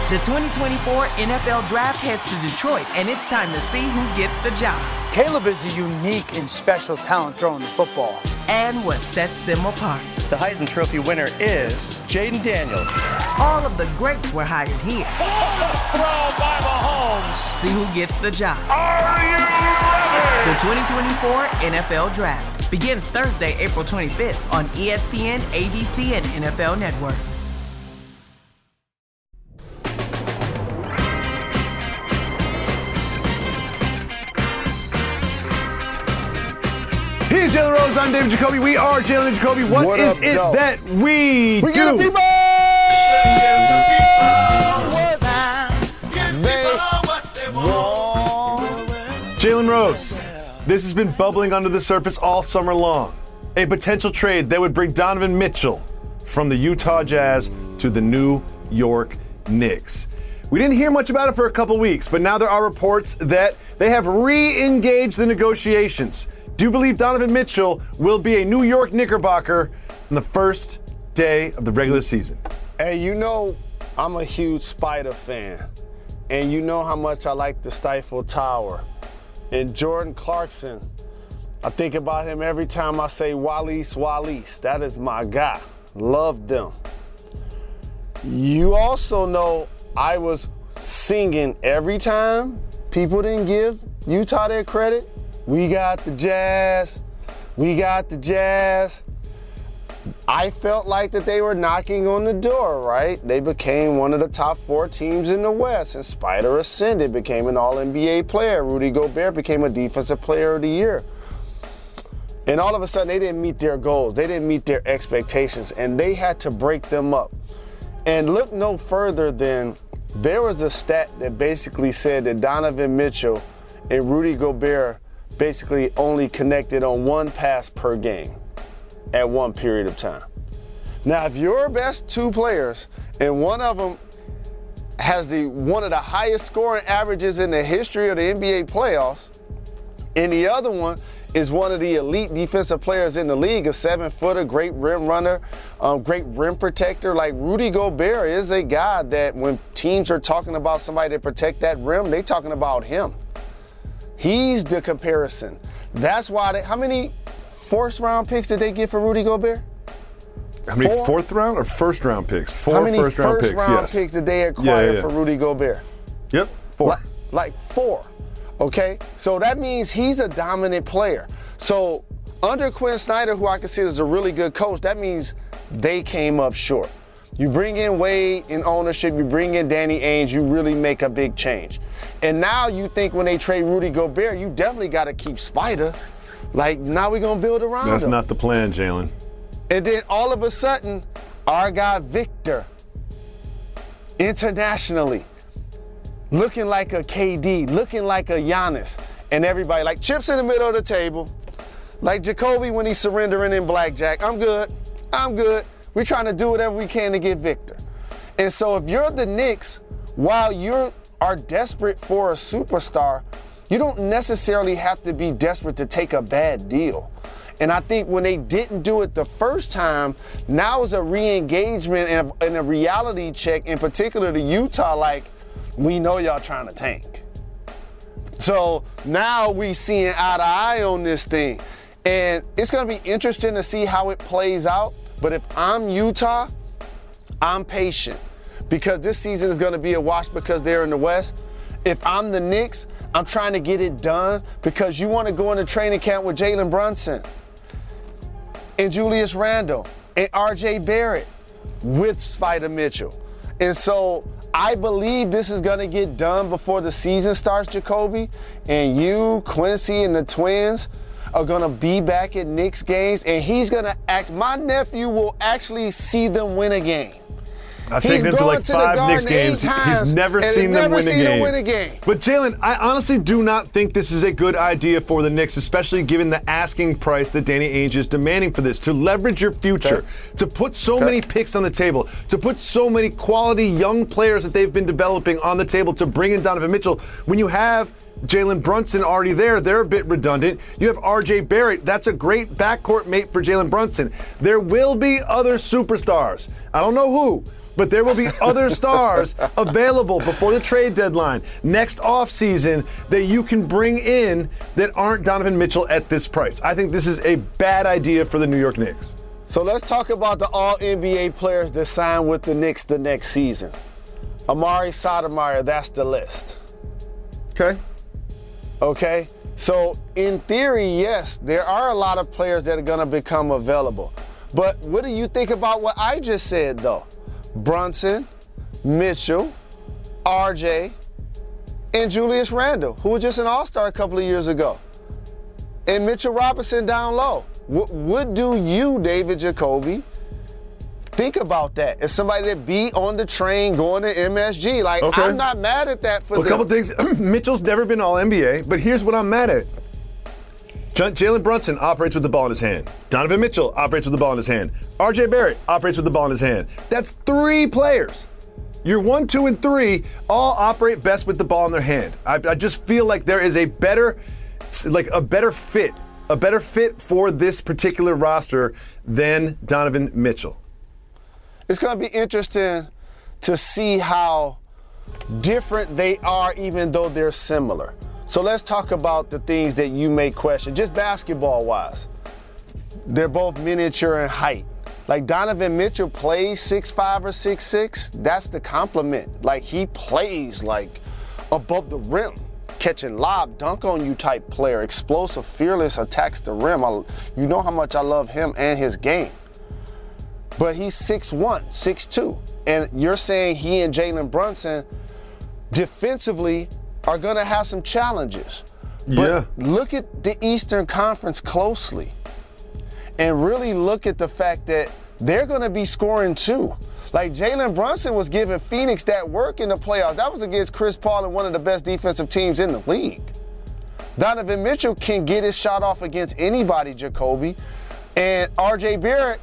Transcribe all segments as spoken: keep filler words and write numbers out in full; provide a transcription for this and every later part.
The twenty twenty-four N F L Draft heads to Detroit, and it's time to see who gets the job. Caleb is a unique and special talent throwing the football. And what sets them apart. The Heisman Trophy winner is Jaden Daniels. All of the greats were hired here. Throw by Mahomes. See who gets the job. Are you ready? The twenty twenty-four N F L Draft begins Thursday, April twenty-fifth on E S P N, A B C, and N F L Network. He's Jalen Rose. I'm David Jacoby. We are Jalen and Jacoby. What, what is up, it yo? that we, we do? Get the people! Jalen Rose, this has been bubbling under the surface all summer long. A potential trade that would bring Donovan Mitchell from the Utah Jazz to the New York Knicks. We didn't hear much about it for a couple weeks, but now there are reports that they have re-engaged the negotiations. Do you believe Donovan Mitchell will be a New York Knickerbocker on the first day of the regular season? Hey, you know I'm a huge Spider fan, and you know how much I like the Stifle Tower. And Jordan Clarkson, I think about him every time I say Wallace, Wallace. That is my guy. Love them. You also know I was singing every time people didn't give Utah their credit. We got the Jazz. We got the Jazz. I felt like that they were knocking on the door, right? They became one of the top four teams in the West, and Spider ascended, became an All N B A player. Rudy Gobert became a Defensive Player of the Year. And all of a sudden, they didn't meet their goals. They didn't meet their expectations, and they had to break them up. And look no further than there was a stat that basically said that Donovan Mitchell and Rudy Gobert basically only connected on one pass per game at one period of time. Now, if your best two players and one of them has the one of the highest scoring averages in the history of the N B A playoffs, and the other one is one of the elite defensive players in the league, a seven-footer, great rim runner, um, great rim protector, like Rudy Gobert is a guy that when teams are talking about somebody to protect that rim, they talking about him. He's the comparison. That's why they, how many first round picks did they get for Rudy Gobert? How many Four? fourth round or first round picks? Four how many first round first picks, round yes. picks did they acquire yeah, yeah. for Rudy Gobert? Yep, four. Like, like four, okay? So that means he's a dominant player. So under Quinn Snyder, who I consider is a really good coach, that means they came up short. You bring in Wade in ownership, you bring in Danny Ainge, you really make a big change. And now you think when they trade Rudy Gobert, you definitely got to keep Spider. Like, now we're going to build around That's him. not the plan, Jalen. And then all of a sudden, our guy Victor, internationally, looking like a K D, looking like a Giannis, and everybody, like chips in the middle of the table, like Jacoby when he's surrendering in blackjack. I'm good. I'm good. We're trying to do whatever we can to get Victor. And so if you're the Knicks, while you are desperate for a superstar, you don't necessarily have to be desperate to take a bad deal. And I think when they didn't do it the first time, now is a re-engagement and a, and a reality check, in particular to Utah, like, we know y'all trying to tank. So now we seeing eye to eye on this thing. And it's going to be interesting to see how it plays out. But if I'm Utah, I'm patient because this season is going to be a wash because they're in the West. If I'm the Knicks, I'm trying to get it done because you want to go into training camp with Jalen Brunson and Julius Randle and R J Barrett with Spider Mitchell. And so I believe this is going to get done before the season starts, Jacoby. And you, Quincy, and the Twins are going to be back at Knicks games, and he's going to act, my nephew will actually see them win a game. I've taken him to like five Knicks games. He's never seen them win a game. win a game. But Jalen, I honestly do not think this is a good idea for the Knicks, especially given the asking price that Danny Ainge is demanding for this, to leverage your future, okay. to put so okay. many picks on the table, to put so many quality young players that they've been developing on the table to bring in Donovan Mitchell when you have Jalen Brunson already there. They're a bit redundant. You have R J Barrett. That's a great backcourt mate for Jalen Brunson. There will be other superstars. I don't know who, but there will be other stars available before the trade deadline next offseason that you can bring in that aren't Donovan Mitchell at this price. I think this is a bad idea for the New York Knicks. So let's talk about the all N B A players that sign with the Knicks the next season. Amari Stoudemire, that's the list. Okay. Okay? So in theory, yes, there are a lot of players that are going to become available. But what do you think about what I just said, though? Brunson, Mitchell, R J, and Julius Randle, who was just an all-star a couple of years ago. And Mitchell Robinson down low. What, what do you, David Jacoby, think about that? As somebody that be on the train going to M S G, like, okay. I'm not mad at that for well, them. A couple things. Mitchell's never been all N B A, but here's what I'm mad at. J- Jalen Brunson operates with the ball in his hand. Donovan Mitchell operates with the ball in his hand. R J Barrett operates with the ball in his hand. That's three players. Your one, two, and three all operate best with the ball in their hand. I, I just feel like there is a better, like a better fit, a better fit for this particular roster than Donovan Mitchell. It's going to be interesting to see how different they are, even though they're similar. So let's talk about the things that you may question, just basketball-wise. They're both miniature in height. Like Donovan Mitchell plays six five or six six. That's the compliment. Like he plays like above the rim, catching lob, dunk on you type player, explosive, fearless, attacks the rim. I, you know how much I love him and his game. But he's six one, six two. And you're saying he and Jalen Brunson defensively are going to have some challenges. But yeah. Look at the Eastern Conference closely and really look at the fact that they're going to be scoring too. Like Jalen Brunson was giving Phoenix that work in the playoffs. That was against Chris Paul and one of the best defensive teams in the league. Donovan Mitchell can get his shot off against anybody, Jacoby. And R J Barrett,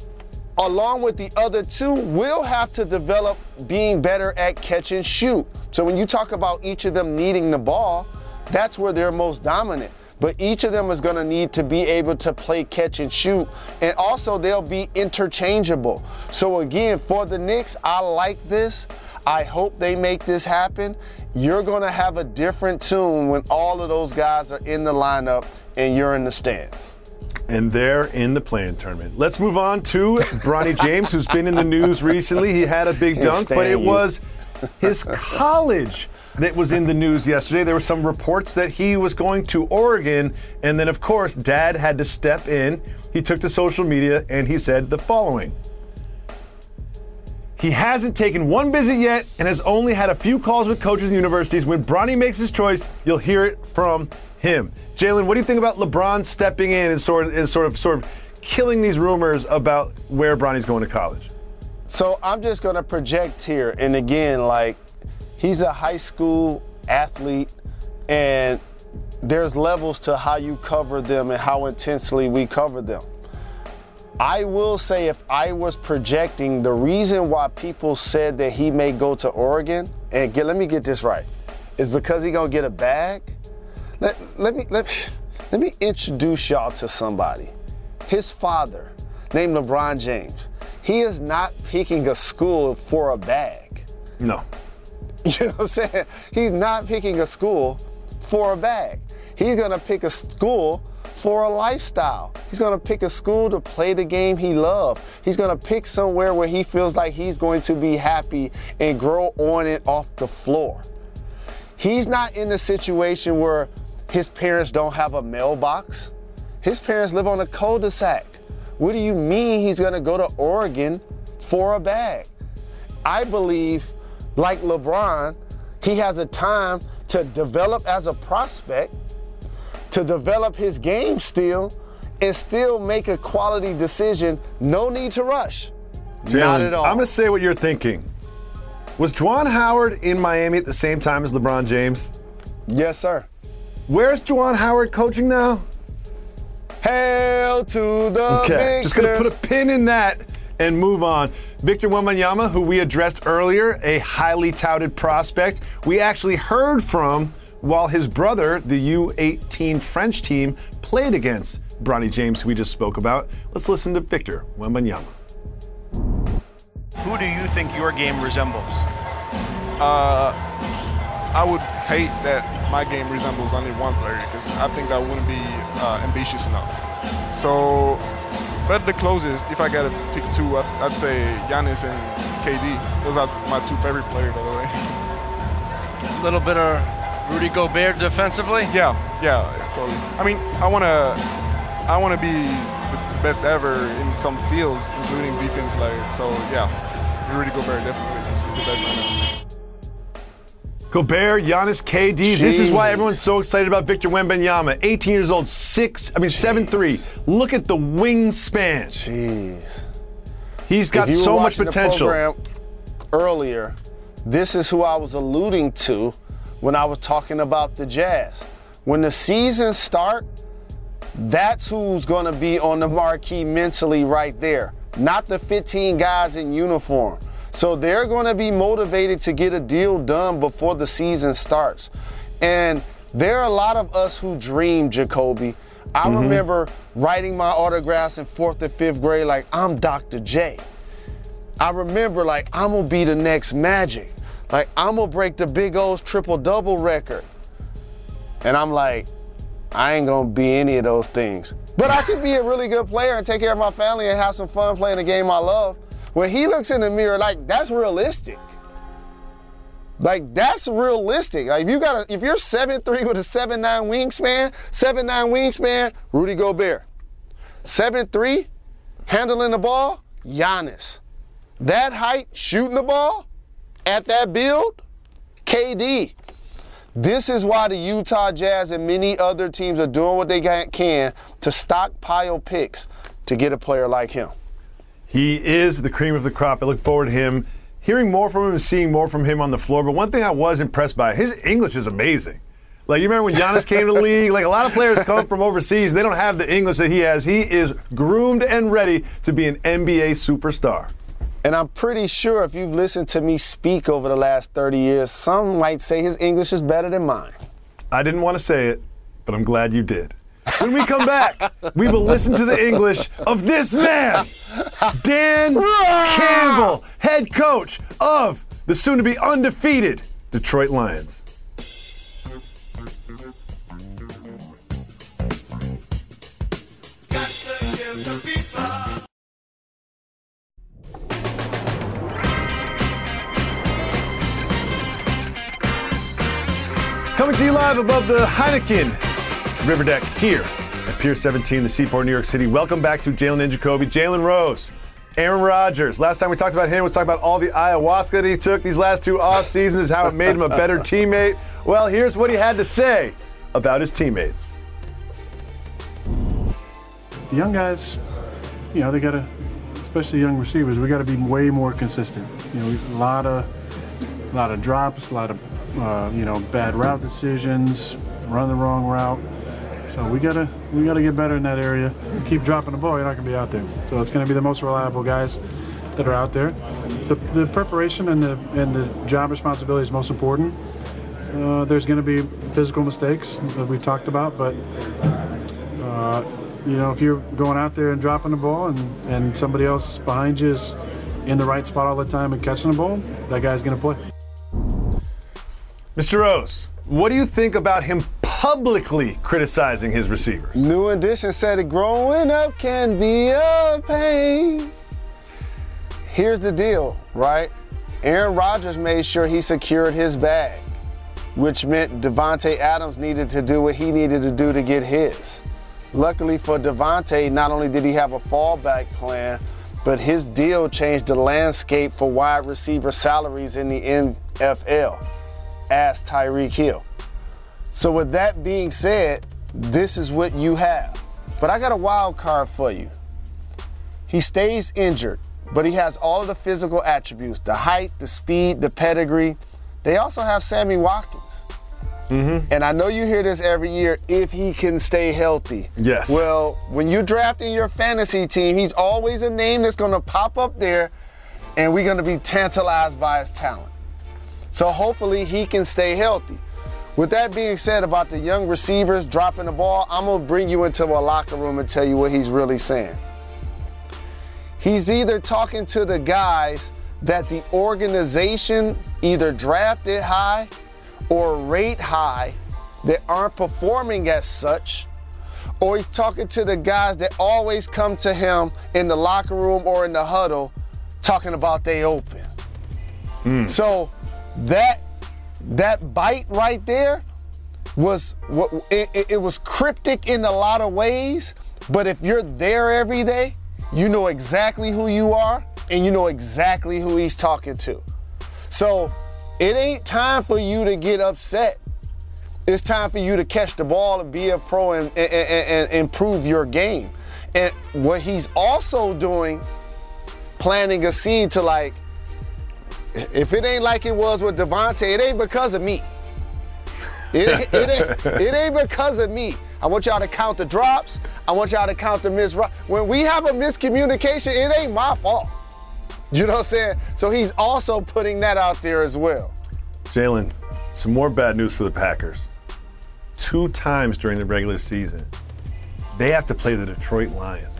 along with the other two, will have to develop being better at catch and shoot. So when you talk about each of them needing the ball, that's where they're most dominant. But each of them is going to need to be able to play catch and shoot. And also they'll be interchangeable. So again, for the Knicks, I like this. I hope they make this happen. You're going to have a different tune when all of those guys are in the lineup and you're in the stands. And they're in the play-in tournament. Let's move on to Bronny James, who's been in the news recently. He had a big dunk, but it was his college that was in the news yesterday. There were some reports that he was going to Oregon, and then, of course, Dad had to step in. He took to social media, and he said the following. He hasn't taken one visit yet and has only had a few calls with coaches and universities. When Bronny makes his choice, you'll hear it from him. Jalen, what do you think about LeBron stepping in and sort of, and sort of, sort of killing these rumors about where Bronny's going to college? So I'm just going to project here. And again, like, he's a high school athlete, and there's levels to how you cover them and how intensely we cover them. I will say, if I was projecting, the reason why people said that he may go to Oregon, and get, let me get this right, is because he's going to get a bag. Let, let me let, let me introduce y'all to somebody. His father, named LeBron James. He is not picking a school for a bag. No. You know what I'm saying? He's not picking a school for a bag. He's going to pick a school for a lifestyle. He's going to pick a school to play the game he loves. He's going to pick somewhere where he feels like he's going to be happy and grow on it off the floor. He's not in a situation where his parents don't have a mailbox. His parents live on a cul-de-sac. What do you mean he's going to go to Oregon for a bag? I believe, like LeBron, he has a time to develop as a prospect, to develop his game still, and still make a quality decision. No need to rush. Jalen, Not at all. I'm going to say what you're thinking. Was Juwan Howard in Miami at the same time as LeBron James? Yes, sir. Where's Juwan Howard coaching now? Hail to the Okay, victors. just going to put a pin in that and move on. Victor Wembanyama, who we addressed earlier, a highly touted prospect. We actually heard from while his brother, the U eighteen French team, played against Bronny James, who we just spoke about. Let's listen to Victor Wembanyama. Who do you think your game resembles? Uh, I would hate that my game resembles only one player because I think that wouldn't be uh, ambitious enough. So, but the closest, if I gotta pick two, I'd, I'd say Giannis and K D. Those are my two favorite players, by the way. A little bit of Rudy Gobert defensively? Yeah, yeah, totally. I mean, I wanna, I wanna be the best ever in some fields, including defense. Like, so yeah, Rudy Gobert definitely is the best right now. Gobert, Giannis, K D. Jeez. This is why everyone's so excited about Victor Wembanyama. eighteen years old, six, I mean, seven three. Look at the wingspan. Jeez. He's got If you so were much watching the potential. program earlier, this is who I was alluding to when I was talking about the Jazz. When the season starts, that's who's going to be on the marquee mentally right there, not the fifteen guys in uniform. So they're going to be motivated to get a deal done before the season starts. And there are a lot of us who dream, Jacoby. I mm-hmm. remember writing my autographs in fourth and fifth grade like, I'm Doctor J. I remember like, I'm going to be the next Magic. Like, I'm going to break the Big O's triple-double record. And I'm like, I ain't going to be any of those things. But I could be a really good player and take care of my family and have some fun playing the game I love. When he looks in the mirror, like, that's realistic. Like, that's realistic. Like, if you got a, if you're seven three with a seven nine wingspan, seven nine wingspan, Rudy Gobert. seven three, handling the ball, Giannis. That height, shooting the ball, at that build, K D. This is why the Utah Jazz and many other teams are doing what they can to stockpile picks to get a player like him. He is the cream of the crop. I look forward to him, hearing more from him and seeing more from him on the floor. But one thing I was impressed by, his English is amazing. Like, you remember when Giannis came to the league? Like, a lot of players come from overseas, and they don't have the English that he has. He is groomed and ready to be an N B A superstar. And I'm pretty sure if you've listened to me speak over the last thirty years, some might say his English is better than mine. I didn't want to say it, but I'm glad you did. When we come back, we will listen to the English of this man, Dan Campbell, head coach of the soon-to-be undefeated Detroit Lions. Coming to you live above the Heineken River Deck here at Pier seventeen, the Seaport, New York City. Welcome back to Jalen and Jacoby. Jalen Rose, Aaron Rodgers. Last time we talked about him, we talked about all the ayahuasca that he took these last two off seasons, how it made him a better teammate. Well, here's what he had to say about his teammates. The young guys, you know, they got to, especially young receivers, we got to be way more consistent. You know, a lot of, a lot of drops, a lot of, uh, you know, bad route decisions, run the wrong route. So we gotta we gotta get better in that area. You keep dropping the ball, you're not gonna be out there. So it's gonna be the most reliable guys that are out there. The, the preparation and the and the job responsibility is most important. Uh, there's gonna be physical mistakes that we talked about, but uh, you know, if you're going out there and dropping the ball and, and somebody else behind you is in the right spot all the time and catching the ball, that guy's gonna play. Mister Rose, what do you think about him publicly criticizing his receivers? New Edition said it, growing up can be a pain. Here's the deal, right? Aaron Rodgers made sure he secured his bag, which meant Davante Adams needed to do what he needed to do to get his. Luckily for Davante, not only did he have a fallback plan, but his deal changed the landscape for wide receiver salaries in the N F L. Ask Tyreek Hill. So with that being said, this is what you have. But I got a wild card for you. He stays injured, but he has all of the physical attributes, the height, the speed, the pedigree. They also have Sammy Watkins. Mm-hmm. And I know you hear this every year, if he can stay healthy. Yes. Well, when you're drafting your fantasy team, he's always a name that's going to pop up there, and we're going to be tantalized by his talent. So hopefully he can stay healthy. With that being said about the young receivers dropping the ball, I'm going to bring you into a locker room and tell you what he's really saying. He's either talking to the guys that the organization either drafted high or rate high that aren't performing as such, or he's talking to the guys that always come to him in the locker room or in the huddle talking about they open. Mm. So that that bite right there was it, it was cryptic in a lot of ways, but if you're there every day, you know exactly who you are and you know exactly who he's talking to. So it ain't time for you to get upset. It's time for you to catch the ball and be a pro and, and, and, and improve your game. And what he's also doing, planting a seed to like, if it ain't like it was with Devontae, it ain't because of me. It, it, ain't, it ain't because of me. I want y'all to count the drops. I want y'all to count the miss. When we have a miscommunication, it ain't my fault. You know what I'm saying? So he's also putting that out there as well. Jalen, some more bad news for the Packers. Two times during the regular season, they have to play the Detroit Lions.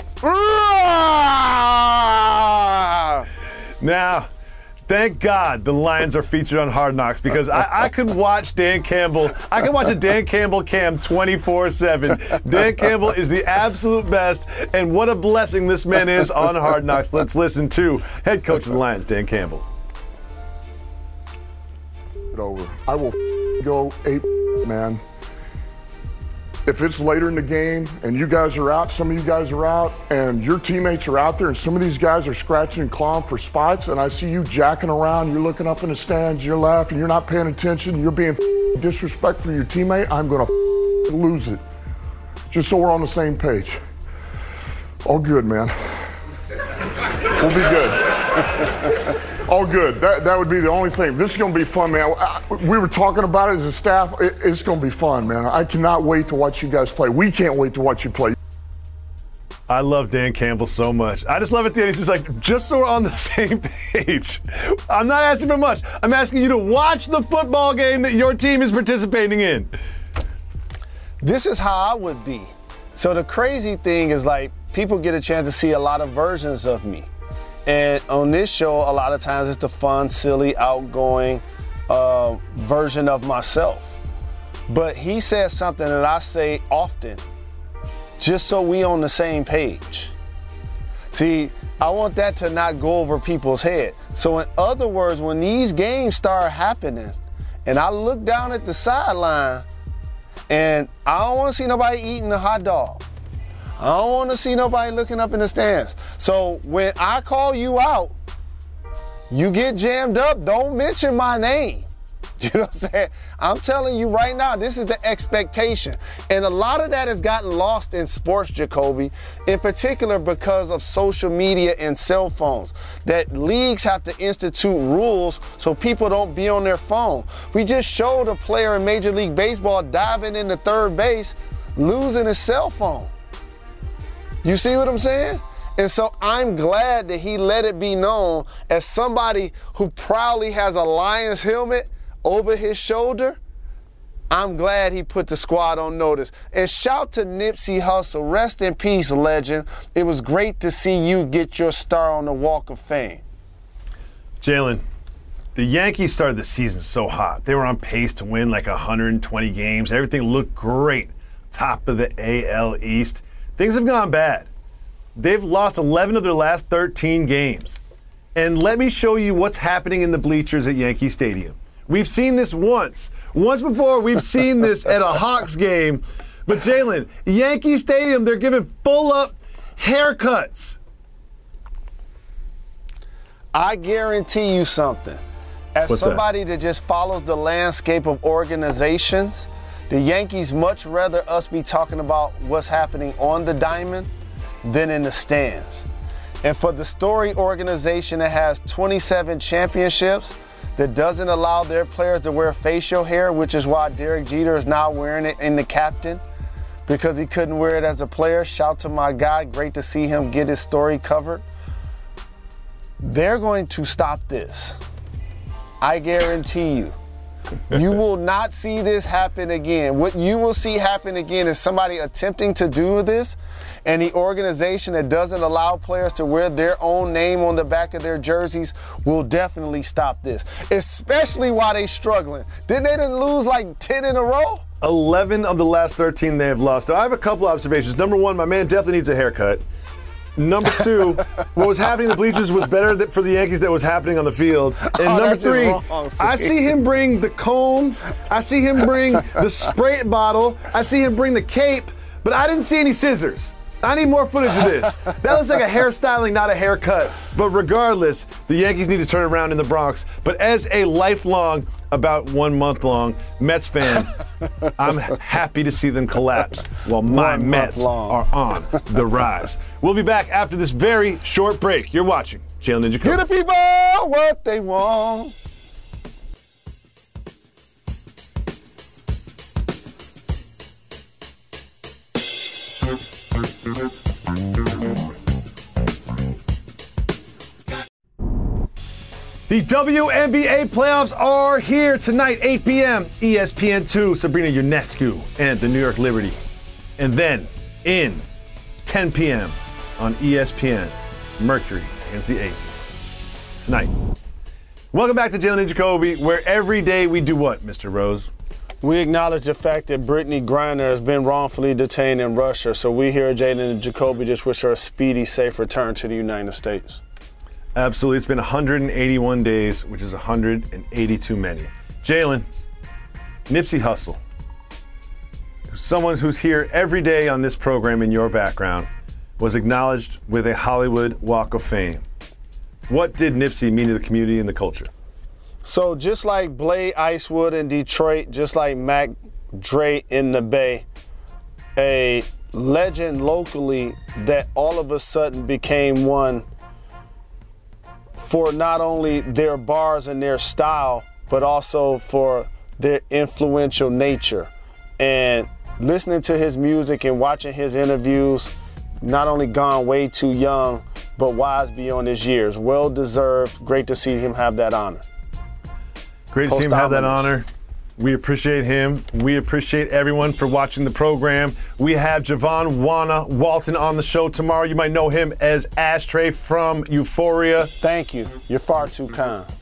Now, thank God the Lions are featured on Hard Knocks because I, I could watch Dan Campbell. I could watch a Dan Campbell cam twenty-four seven. Dan Campbell is the absolute best, and what a blessing this man is on Hard Knocks. Let's listen to head coach of the Lions, Dan Campbell. Over. I will go eight, man. If it's later in the game and you guys are out, some of you guys are out, and your teammates are out there, and some of these guys are scratching and clawing for spots, and I see you jacking around, you're looking up in the stands, you're laughing, you're not paying attention, you're being disrespectful for your teammate, I'm going to lose it. Just so we're on the same page. All good, man. We'll be good. All good. That that would be the only thing. This is going to be fun, man. I, we were talking about it as a staff. It, it's going to be fun, man. I cannot wait to watch you guys play. We can't wait to watch you play. I love Dan Campbell so much. I just love at the end. He's just like, just so we're on the same page. I'm not asking for much. I'm asking you to watch the football game that your team is participating in. This is how I would be. So the crazy thing is, like, people get a chance to see a lot of versions of me. And on this show, a lot of times it's the fun, silly, outgoing uh, version of myself. But he says something that I say often, just so we on the same page. See, I want that to not go over people's head. So in other words, when these games start happening, and I look down at the sideline, and I don't want to see nobody eating a hot dog. I don't want to see nobody looking up in the stands. So when I call you out, you get jammed up, don't mention my name. You know what I'm saying? I'm telling you right now, this is the expectation. And a lot of that has gotten lost in sports, Jacoby, in particular because of social media and cell phones, that leagues have to institute rules so people don't be on their phone. We just showed a player in Major League Baseball diving into third base, losing his cell phone. You see what I'm saying? And so I'm glad that he let it be known, as somebody who proudly has a Lions helmet over his shoulder, I'm glad he put the squad on notice. And shout to Nipsey Hussle. Rest in peace, legend. It was great to see you get your star on the Walk of Fame. Jalen, the Yankees started the season so hot. They were on pace to win like one hundred twenty games. Everything looked great. Top of the A L East. Things have gone bad. They've lost eleven of their last thirteen games. And let me show you what's happening in the bleachers at Yankee Stadium. We've seen this once. Once before, we've seen this at a Hawks game. But Jalen, Yankee Stadium, they're giving full-up haircuts. I guarantee you something. As What's somebody that? that just follows the landscape of organizations, the Yankees much rather us be talking about what's happening on the diamond than in the stands. And for the Story organization that has twenty-seven championships, that doesn't allow their players to wear facial hair, which is why Derek Jeter is now wearing it in the captain, because he couldn't wear it as a player. Shout to my guy. Great to see him get his story covered. They're going to stop this. I guarantee you. You will not see this happen again. What you will see happen again is somebody attempting to do this, and the organization that doesn't allow players to wear their own name on the back of their jerseys will definitely stop this, especially while they're struggling. Didn't they didn't lose like ten in a row? eleven of the last thirteen they have lost. I have a couple observations. Number one, my man definitely needs a haircut. Number two, what was happening in the bleachers was better th- for the Yankees than was happening on the field. And Oh, number that's just three, wrong, I see him bring the comb, I see him bring the spray bottle, I see him bring the cape, but I didn't see any scissors. I need more footage of this. That looks like a hairstyling, not a haircut. But regardless, the Yankees need to turn around in the Bronx. But as a lifelong, about one month long Mets fan, I'm happy to see them collapse while my One month Mets long. are on the rise. We'll be back after this very short break. You're watching Jalen and Jacoby. Give the people what they want. The W N B A playoffs are here tonight, eight p.m. E S P N two, Sabrina Ionescu and the New York Liberty. And then in ten p.m. on E S P N, Mercury against the Aces. Tonight. Welcome back to Jalen and Jacoby, where every day we do what, Mister Rose? We acknowledge the fact that Brittany Griner has been wrongfully detained in Russia, so we here at Jalen and Jacoby just wish her a speedy, safe return to the United States. Absolutely. It's been one hundred eighty-one days, which is one hundred eighty too many. Jalen, Nipsey Hussle, someone who's here every day on this program in your background, was acknowledged with a Hollywood Walk of Fame. What did Nipsey mean to the community and the culture? So just like Blade Icewood in Detroit, just like Mac Dre in the Bay, a legend locally that all of a sudden became one for not only their bars and their style, but also for their influential nature. And listening to his music and watching his interviews, not only gone way too young, but wise beyond his years. Well deserved. Great to see him have that honor. Great to see him have that honor. We appreciate him. We appreciate everyone for watching the program. We have Javon Wana Walton on the show tomorrow. You might know him as Ashtray from Euphoria. Thank you. You're far too kind.